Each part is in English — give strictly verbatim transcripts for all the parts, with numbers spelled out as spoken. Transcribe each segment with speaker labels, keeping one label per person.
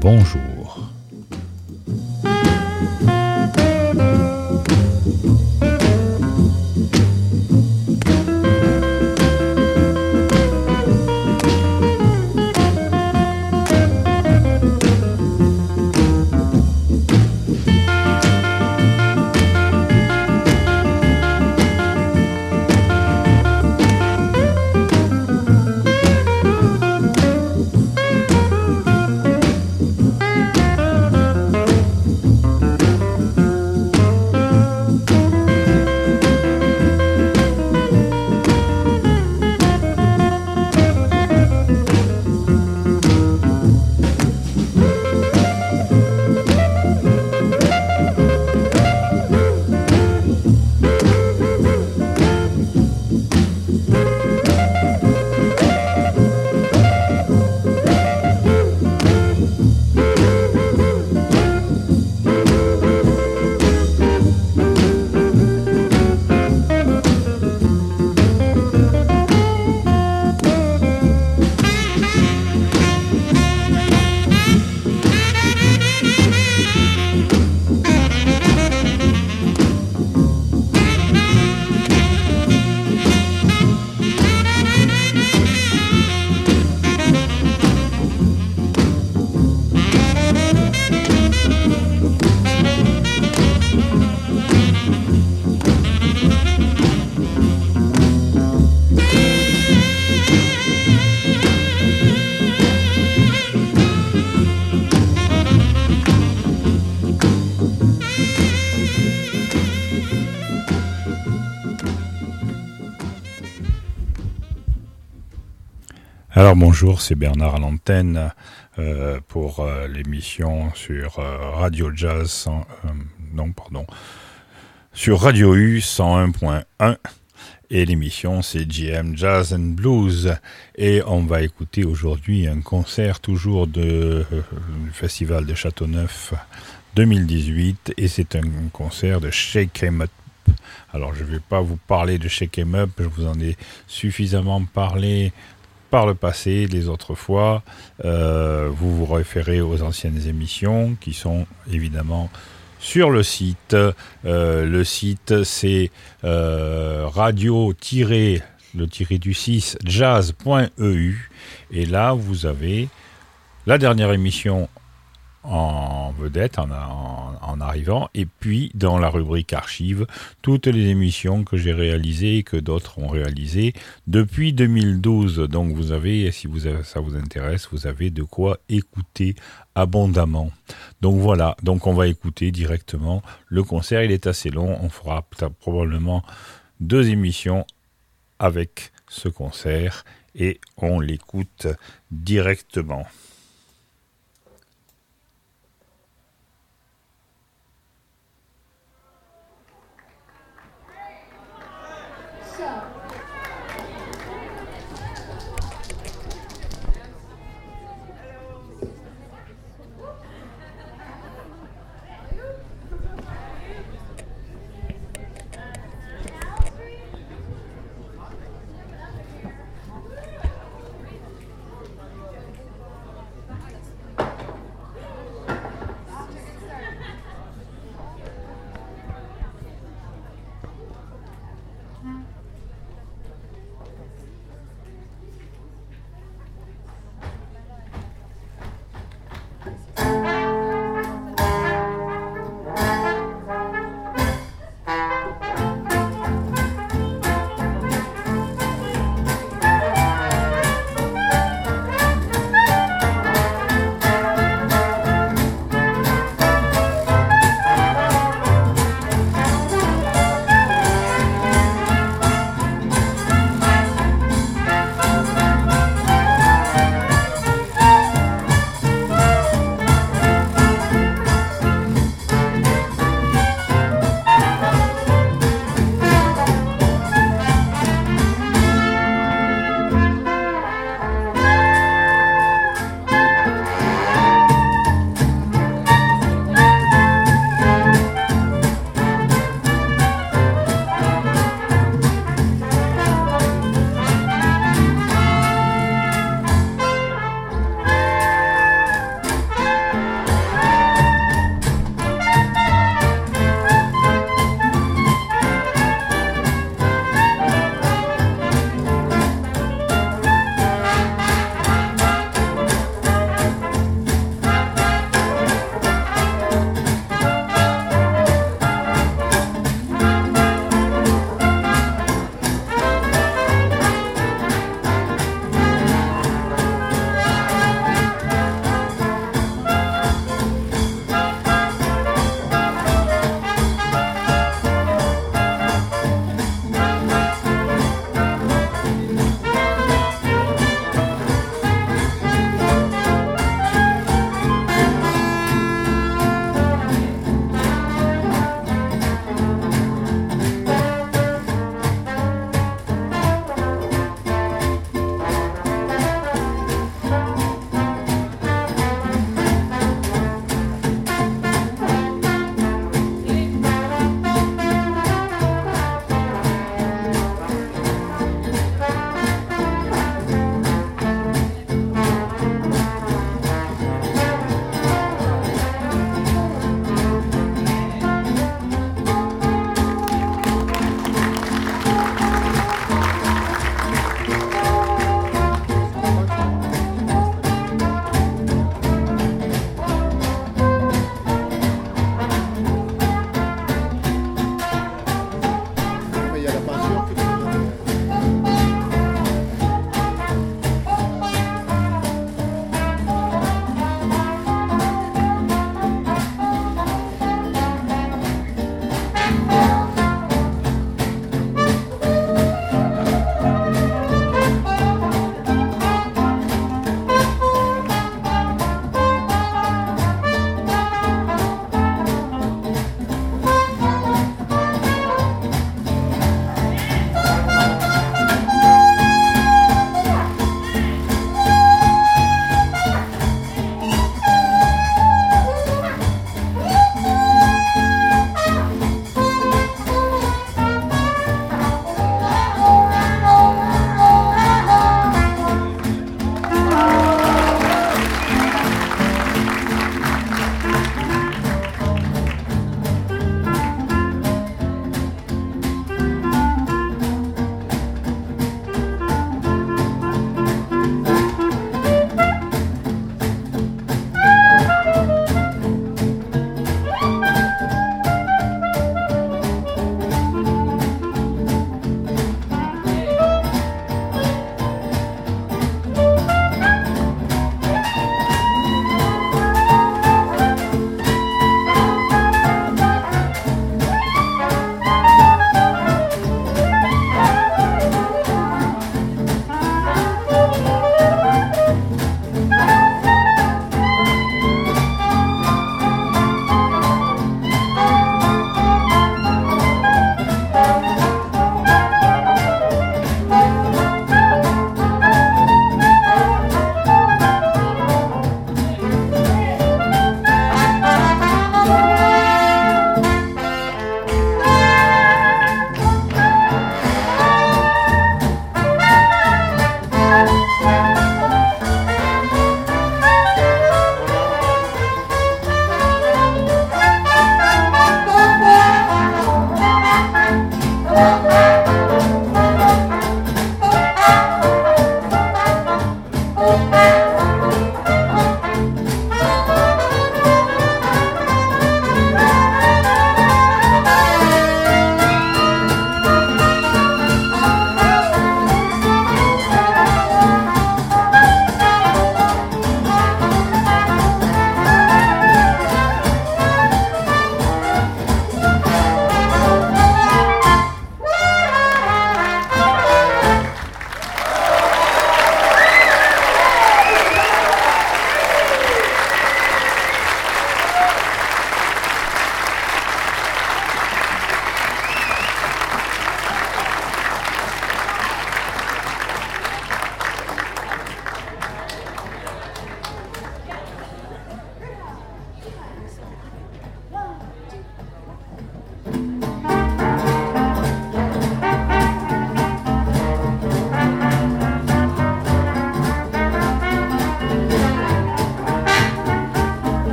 Speaker 1: bonjour. Alors bonjour, c'est Bernard à l'antenne euh, pour euh, l'émission sur euh, Radio Jazz, cent, euh, non pardon, sur Radio U cent un point un et l'émission c'est J M Jazz and Blues et on va écouter aujourd'hui un concert toujours de, euh, du Festival de Châteauneuf deux mille dix-huit et c'est un concert de Shake 'em Up. Alors je ne vais pas vous parler de Shake 'em Up, je vous en ai suffisamment parlé par le passé, les autres fois. Euh, vous vous référez aux anciennes émissions qui sont évidemment sur le site. Euh, le site c'est euh, radio le tiré du six jazz point e u et là vous avez la dernière émission en vedette, en, en, en arrivant, et puis dans la rubrique archives, toutes les émissions que j'ai réalisées et que d'autres ont réalisées depuis deux mille douze. Donc vous avez, si vous avez, ça vous intéresse, vous avez de quoi écouter abondamment. Donc voilà, donc on va écouter directement le concert. Il est assez long, on fera probablement deux émissions avec ce concert et on l'écoute directement.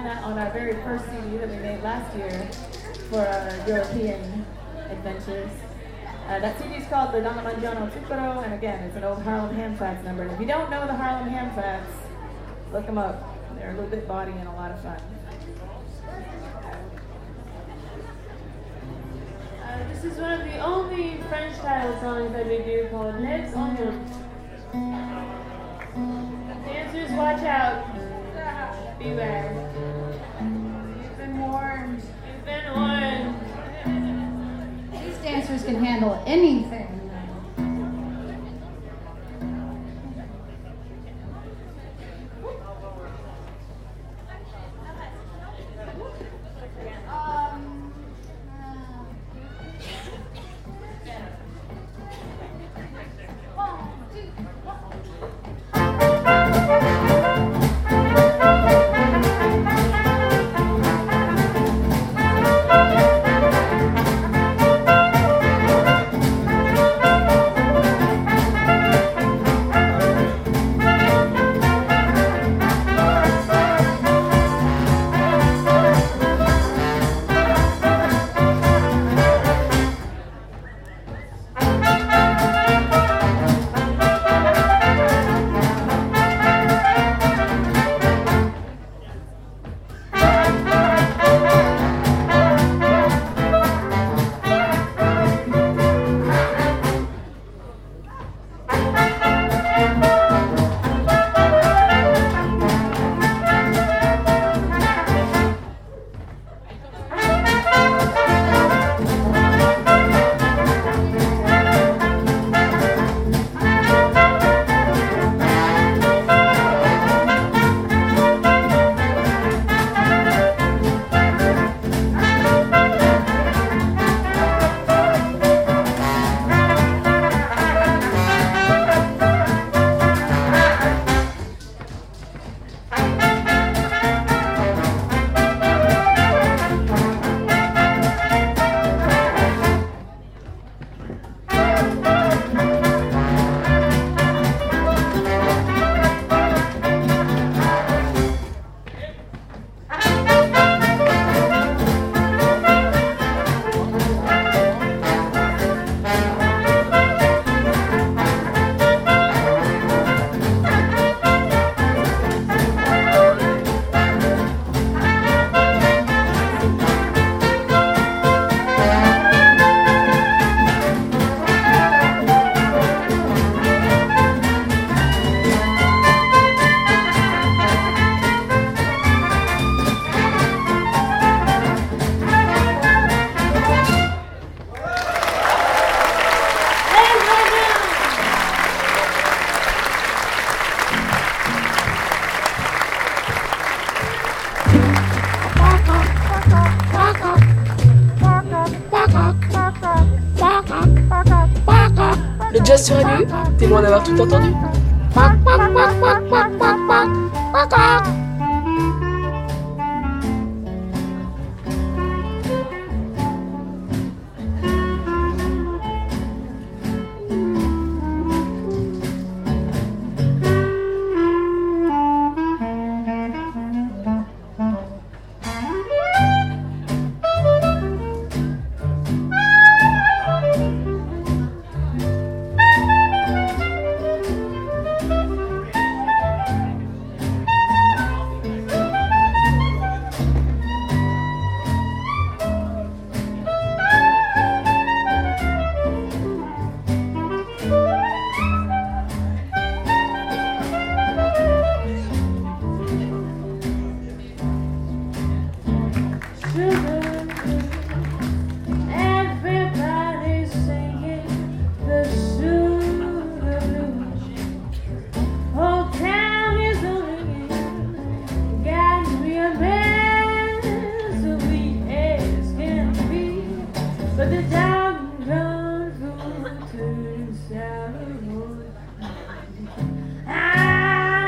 Speaker 2: find that on our very first C D that we made last year for our European adventures. Uh, that C D is called the Donna Mangiano Zucchero, and again, it's an old Harlem Hamfats number. And if you don't know the Harlem Hamfats, look them up. They're a little bit bawdy and a lot of fun.
Speaker 3: Uh, this is one of the only French title songs that we do called Les Oignons. Dancers, watch out. Beware. You've been warned. You've been warned.
Speaker 4: These dancers can handle anything.
Speaker 5: Le jazz sur Radio U, t'es loin d'avoir tout entendu.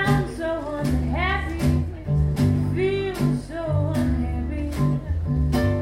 Speaker 2: I'm so unhappy, feel so unhappy.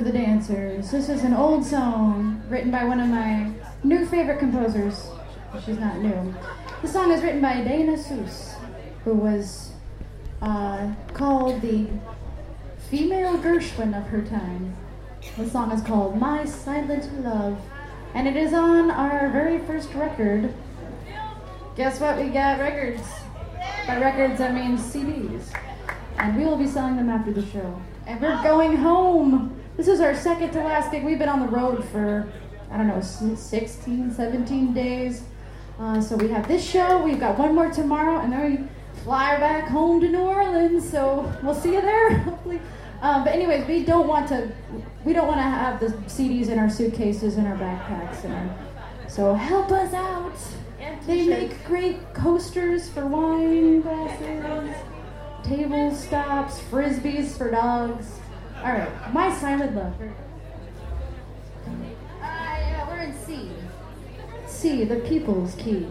Speaker 4: the dancers. This is an old song written by one of my new favorite composers. She's not new. The song is written by Dana Seuss, who was uh, called the female Gershwin of her time. The song is called My Silent Love, and it is on our very first record. Guess what? We got records. By records, I mean C Ds. And we will be selling them after the show. And we're going home. This is our second to last gig. We've been on the road for, I don't know, sixteen, seventeen days. Uh, so we have this show, we've got one more tomorrow, and then we fly back home to New Orleans. So we'll see you there, hopefully. Um, but anyways, we don't want to, we don't want to have the C Ds in our suitcases and our backpacks. And our, so help us out. They make great coasters for wine glasses, table stops, frisbees for dogs. All right, My Silent Love. Uh, yeah, we're in C. C, the people's key.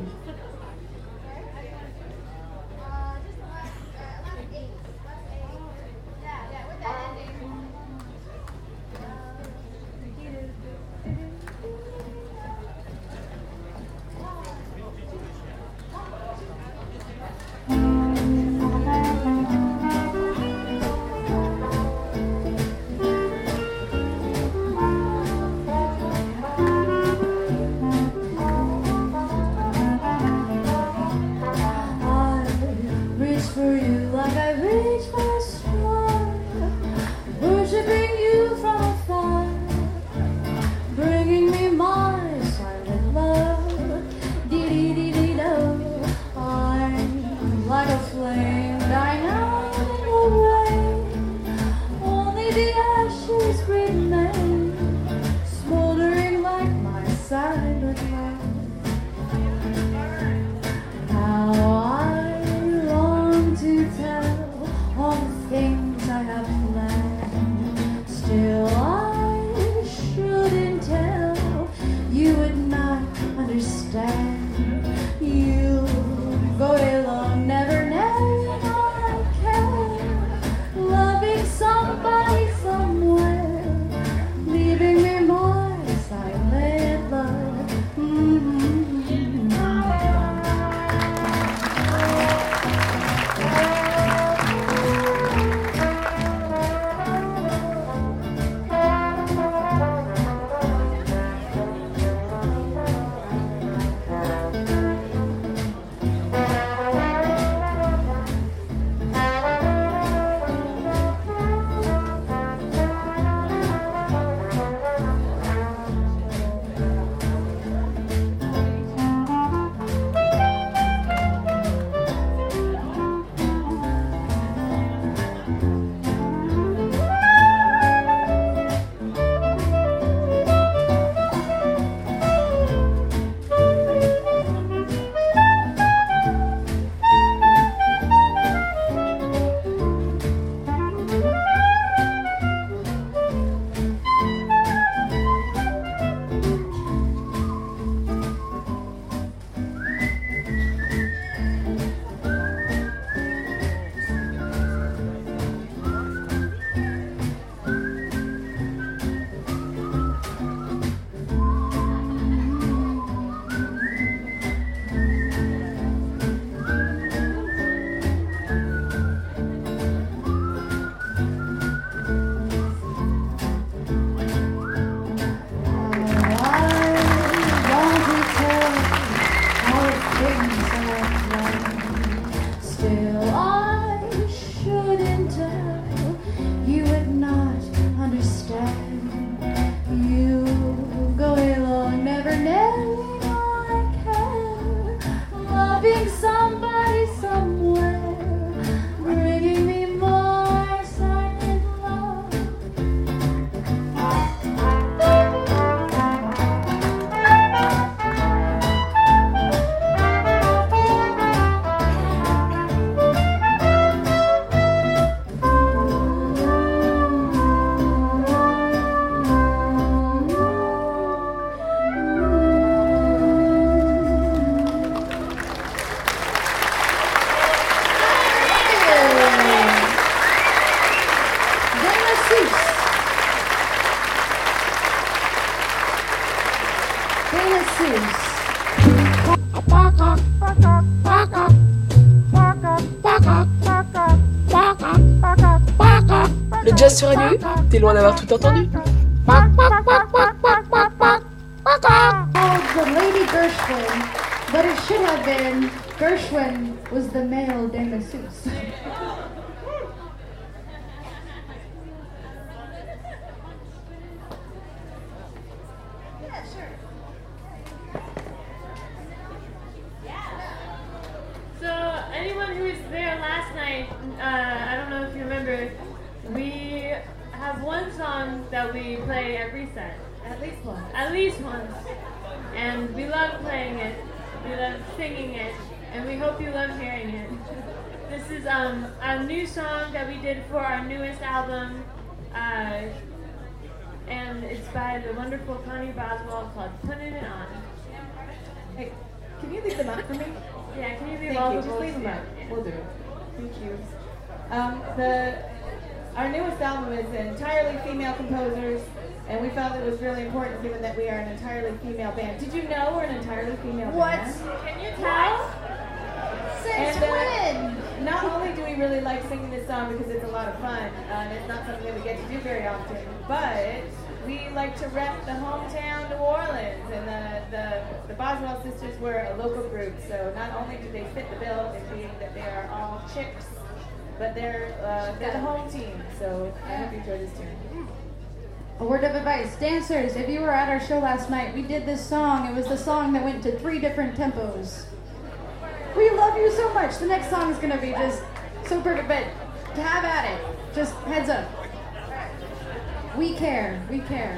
Speaker 5: Le jazz sur Radio U, t'es loin d'avoir tout entendu.
Speaker 4: Called the Lady Gershwin, but it should have been Gershwin was the male Dana Seuss.
Speaker 3: So, anyone who was there last night, uh, I don't know if you remember, we have one song that we play every set.
Speaker 2: At least once.
Speaker 3: At least once. And we love playing it, we love singing it, and we hope you love hearing it. This is um, a new song that we did for our newest album, uh, and it's by the wonderful Connie Boswell called Putting It On.
Speaker 2: Hey, can you leave them up for me?
Speaker 3: Yeah, can you leave
Speaker 2: Thank
Speaker 3: all
Speaker 2: you.
Speaker 3: those
Speaker 2: Just leave them
Speaker 3: yeah.
Speaker 2: up. We'll do it. Thank you. Um, the our newest album is entirely female composers, and we felt it was really important given that we are an entirely female band. Did you know we're an entirely female
Speaker 4: What?
Speaker 2: band?
Speaker 3: Can you tell?
Speaker 4: Since
Speaker 2: And, uh,
Speaker 4: when?
Speaker 2: Not only do we really like singing this song because it's a lot of fun, uh, and it's not something that we get to do very often, but we like to rep the hometown New Orleans, and the, the, the Boswell sisters were a local group, so not only do they fit the bill in being that they are all chicks, but they're, uh, they're the home team, so I hope you enjoy this tune.
Speaker 4: A word of advice. Dancers, if you were at our show last night, we did this song. It was the song that went to three different tempos. We love you so much. The next song is going to be just so perfect, but have at it. Just heads up. We care. We care.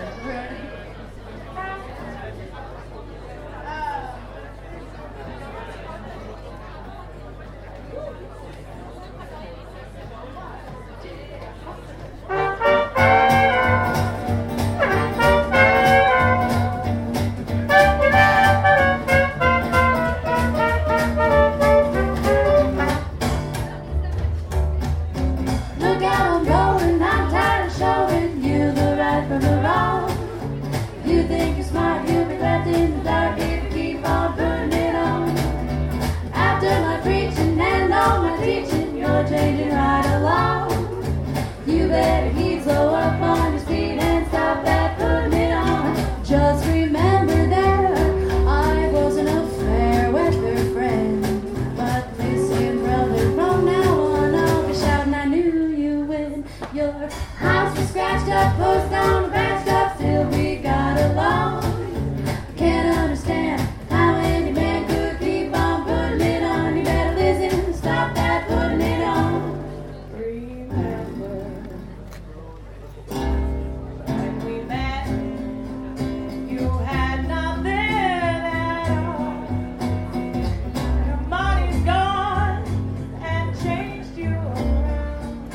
Speaker 6: Look out, I'm going, I'm tired of showing you the right from the wrong. You think you're smart, you'll be left in the dark if you keep on putting it on. After my preaching and all my teaching, you're changing right along. You better keep slow up on your speed and stop that putting it on. Just remember that I wasn't a fair weather friend, but listen, brother, from now on I'll be shouting, I knew you when your house was scratched up, post down, patched up, still we got along. Can't understand how any man could keep on putting it on. You better listen and stop that putting it on.
Speaker 2: Remember when we met, you had nothing at all. Your money's gone and changed you around.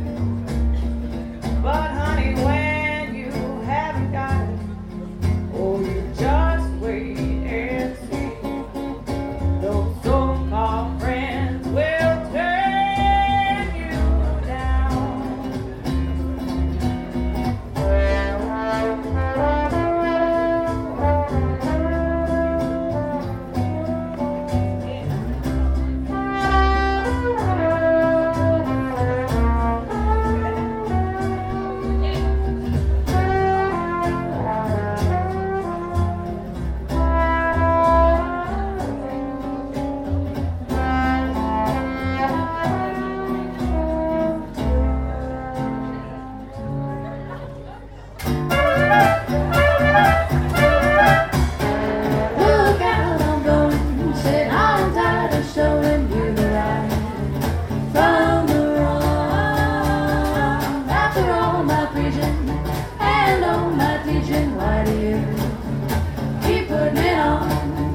Speaker 2: But honey, when you haven't got it, oh, you just wait and see. Those so-called friends will turn you down.
Speaker 6: Look out, I'm going, said I'm tired of showing you the right from the wrong. After all my preaching and all my teaching, why do you keep putting it on?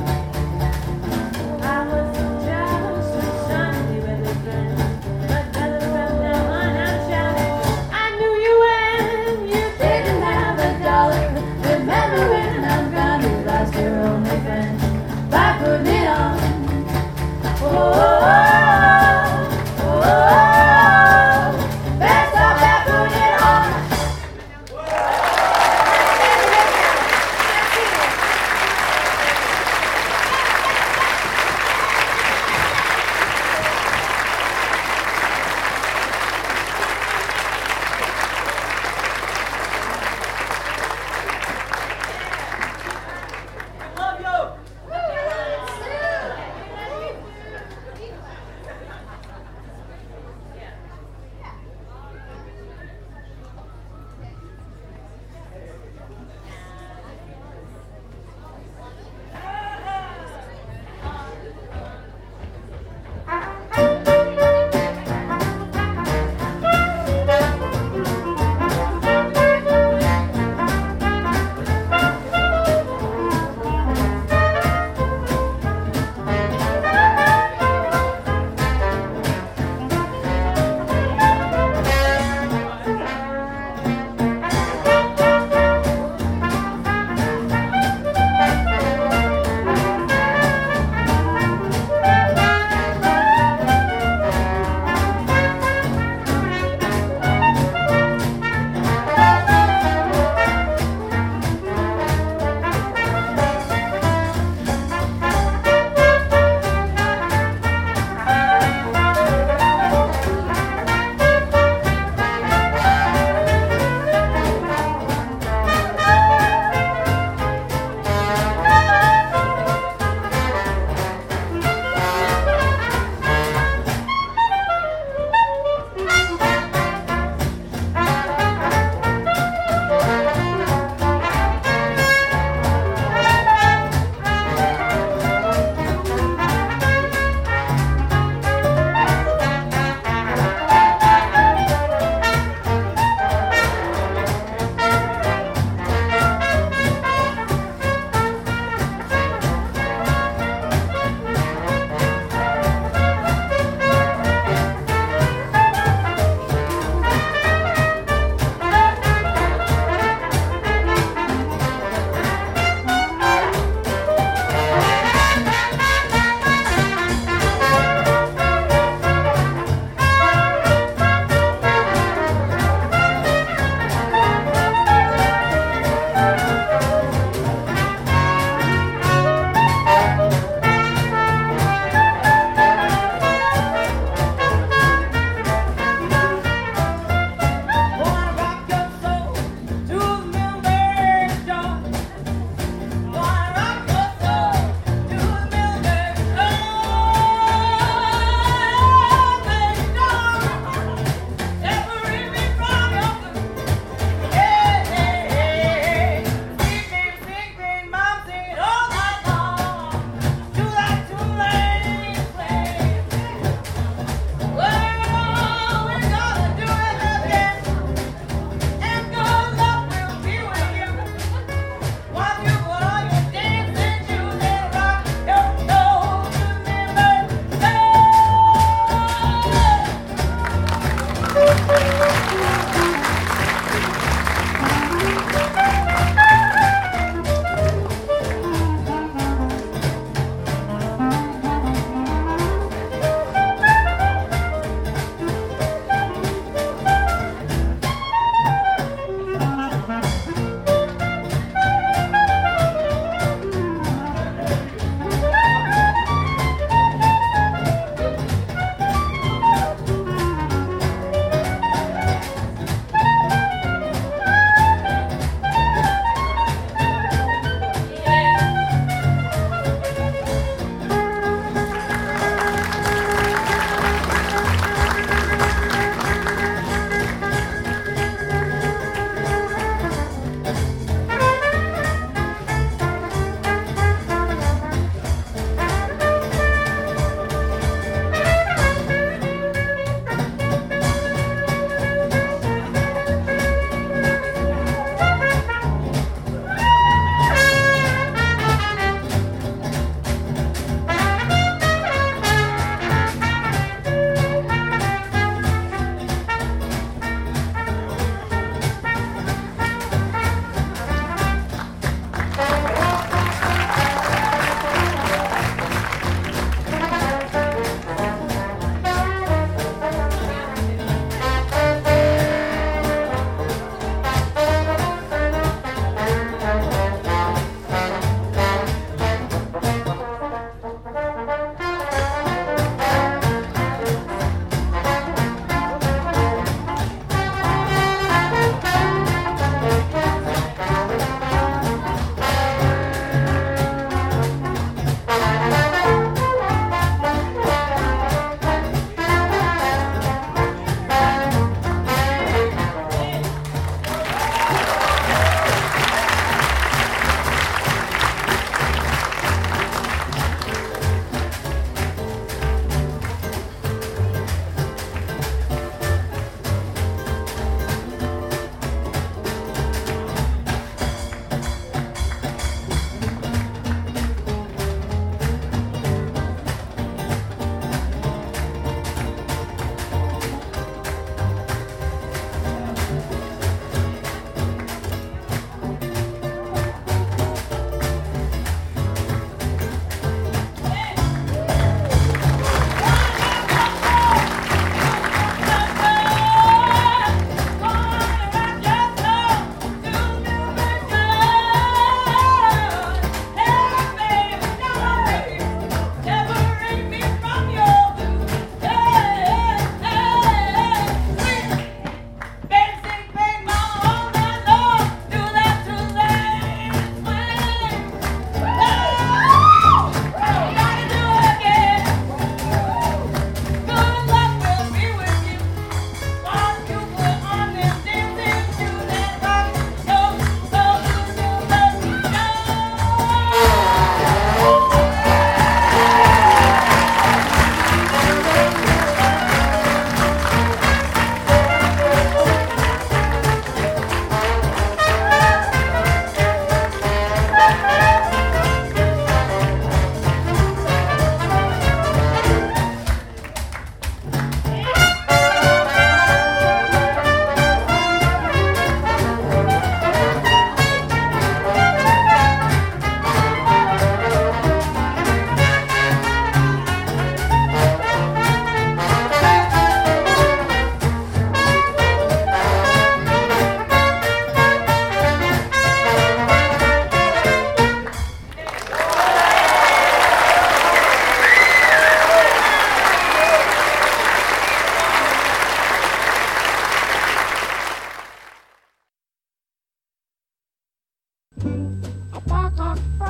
Speaker 6: I was just a Sunday weather friend, but brother from now on I'm shouting, I knew you when you didn't have a dollar. Remember when I'm gone, you lost your only friend by putting it on. Oh, oh, oh, oh, better stop that putting it on.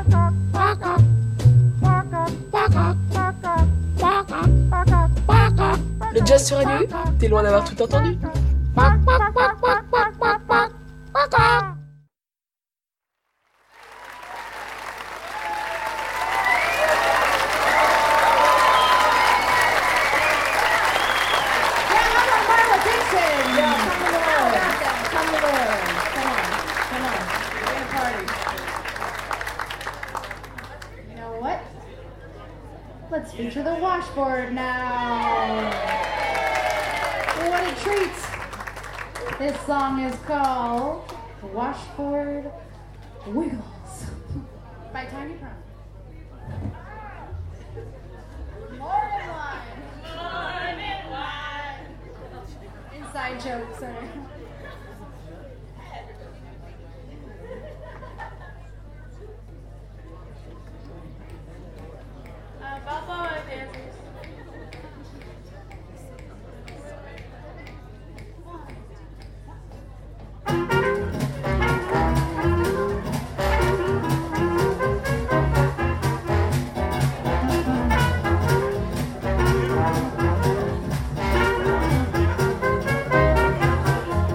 Speaker 5: Le jazz sur Radio U, t'es loin d'avoir tout entendu.
Speaker 4: Let's feature the washboard now. What a treat. This song is called Washboard Wiggles by Tiny Prom. More in line. More in line. Inside joke, sorry.
Speaker 3: Balboa dances.
Speaker 6: Thank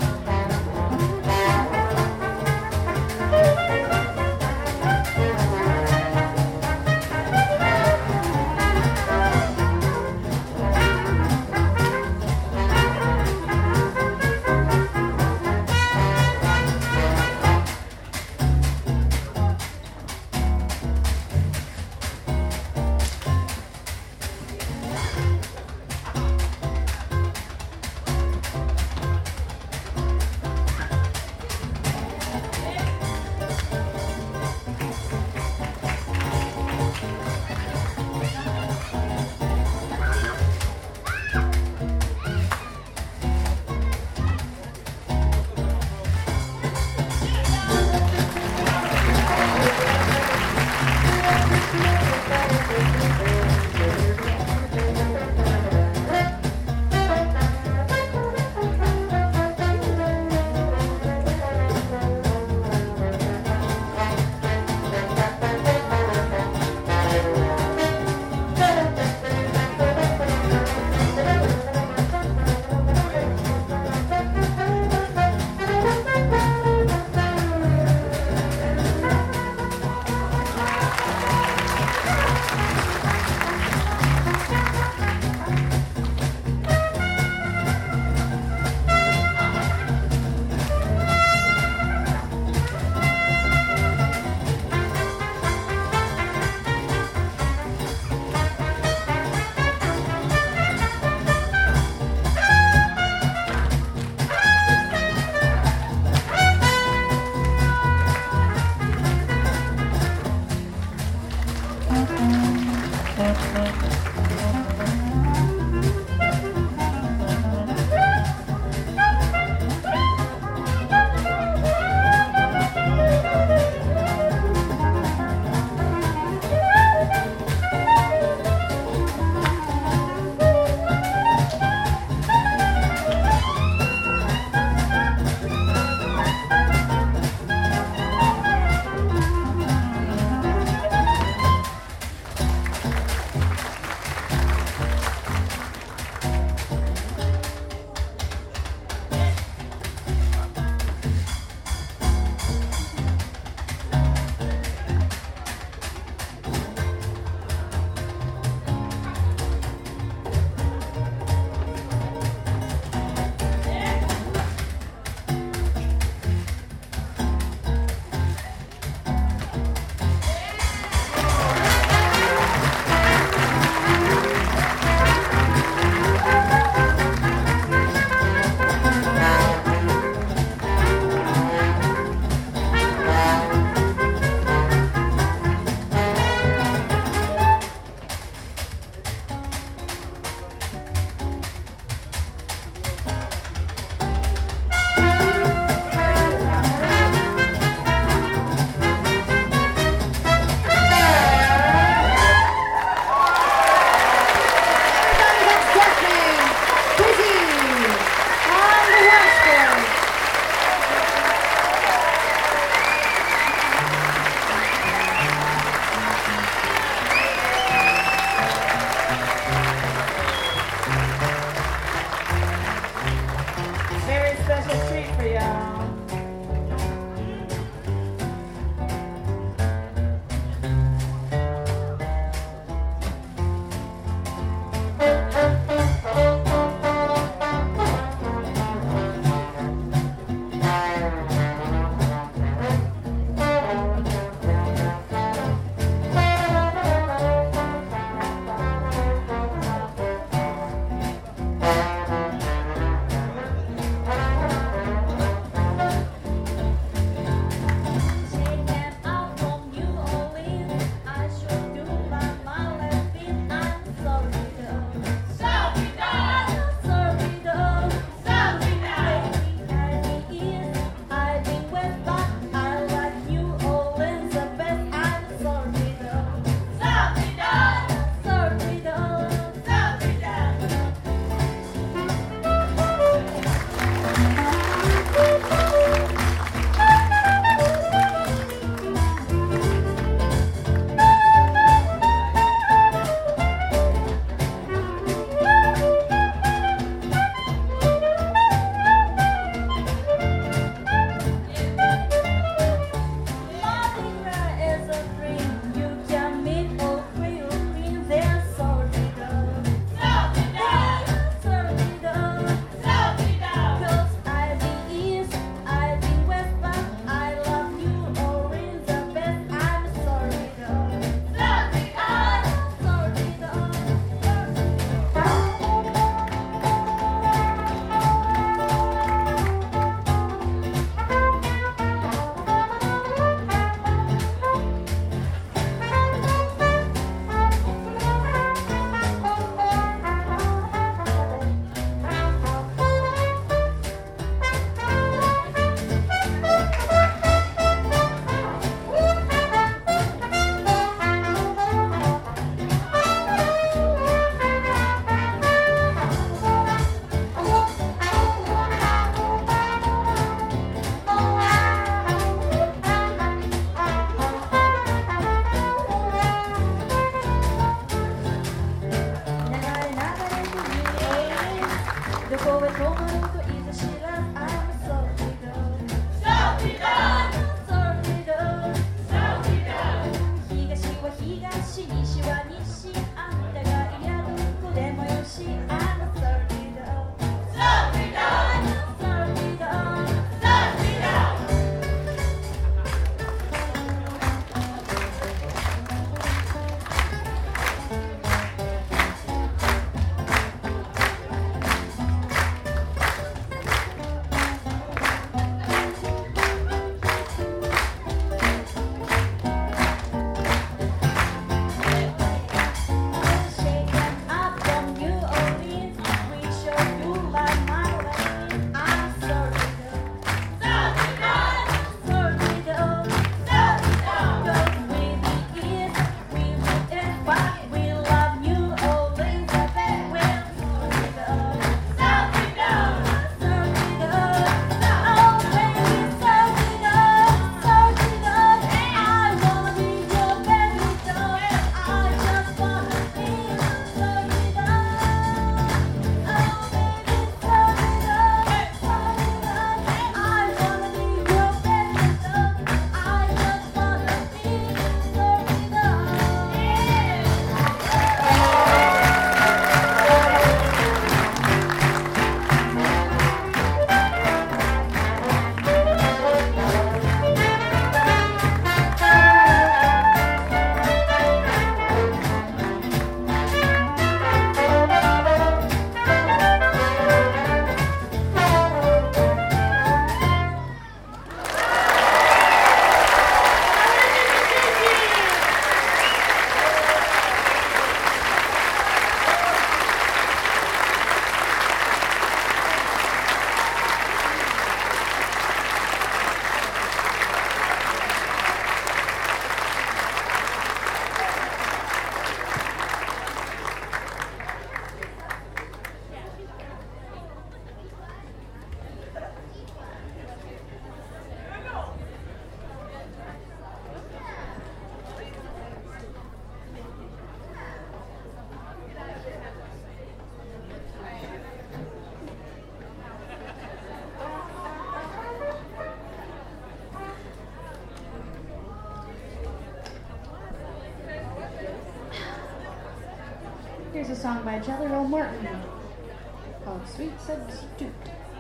Speaker 4: Here's a song by Jelly Roll Morton called Sweet Substitute.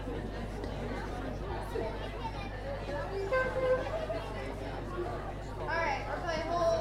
Speaker 4: Alright, we're playing whole.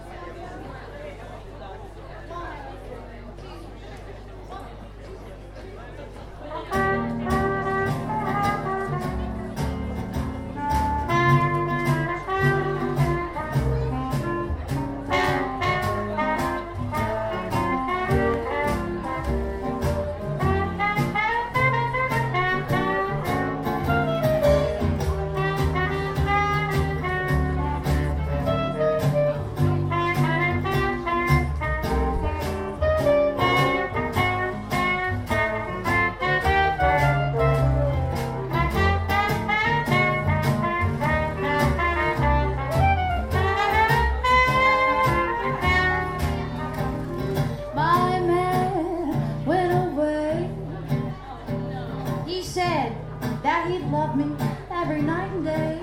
Speaker 4: My man went away. He said that he'd love me every night and day.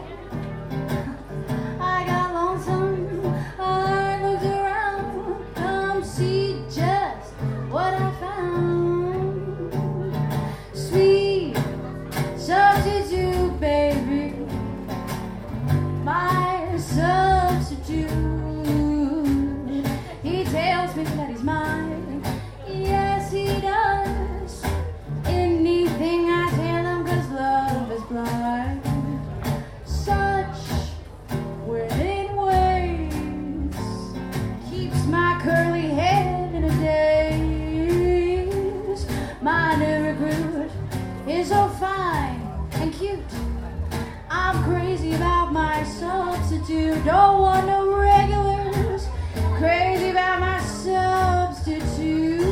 Speaker 4: I got lonesome, I looked around, come see just what I found. Sweet substitute, baby, my substitute. He tells me that he's mine, yes he does. Anything I tell him, 'cause love is blind. Such wedding ways keeps my curly head in a daze. My new recruit is so fine and cute. I'm crazy about my substitute. Don't want no regulars. Crazy about my substitute.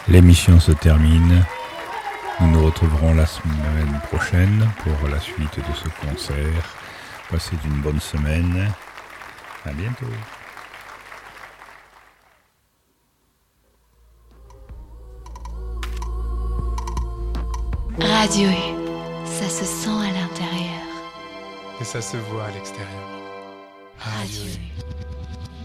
Speaker 1: L'émission se termine. Nous nous retrouverons la semaine prochaine pour la suite de ce concert. Passez une bonne semaine. À bientôt.
Speaker 7: Radio U, ça se sent à l'intérieur.
Speaker 8: Et ça se voit à l'extérieur. Radio U.